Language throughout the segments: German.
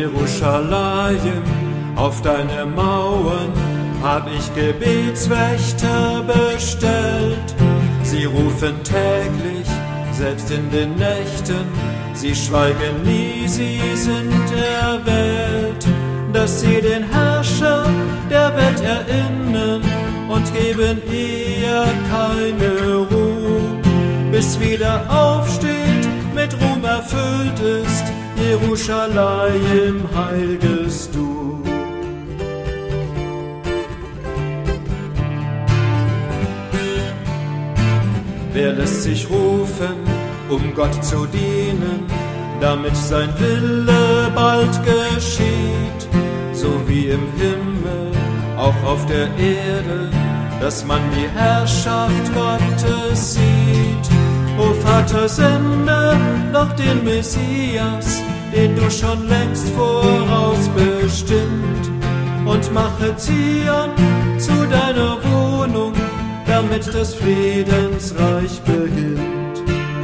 Jerusalem, auf deine Mauern hab ich Gebetswächter bestellt. Sie rufen täglich, selbst in den Nächten, sie schweigen nie, sie sind erwählt, dass sie den Herrscher der Welt erinnern und geben ihr keine Ruhe, bis wieder aufsteht, mit Ruhm erfüllt ist, Jerusalem, heilges Du. Wer lässt sich rufen, um Gott zu dienen, damit sein Wille bald geschieht, so wie im Himmel, auch auf der Erde, dass man die Herrschaft Gottes sieht. O Vater, sende doch den Messias, den du schon längst vorausbestimmt, und mache Zion zu deiner Wohnung, damit das Friedensreich beginnt.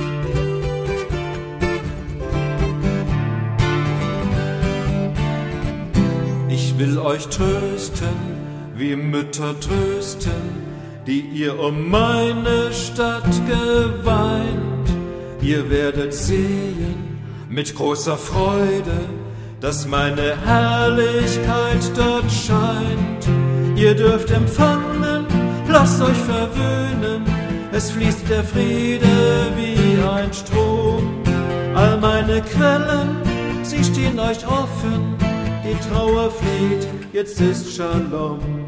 Ich will euch trösten, wie Mütter trösten, die ihr um meine Stadt geweint. Ihr werdet sehen mit großer Freude, dass meine Herrlichkeit dort scheint. Ihr dürft empfangen, lasst euch verwöhnen, es fließt der Friede wie ein Strom. All meine Quellen, sie stehen euch offen, die Trauer flieht, jetzt ist Shalom.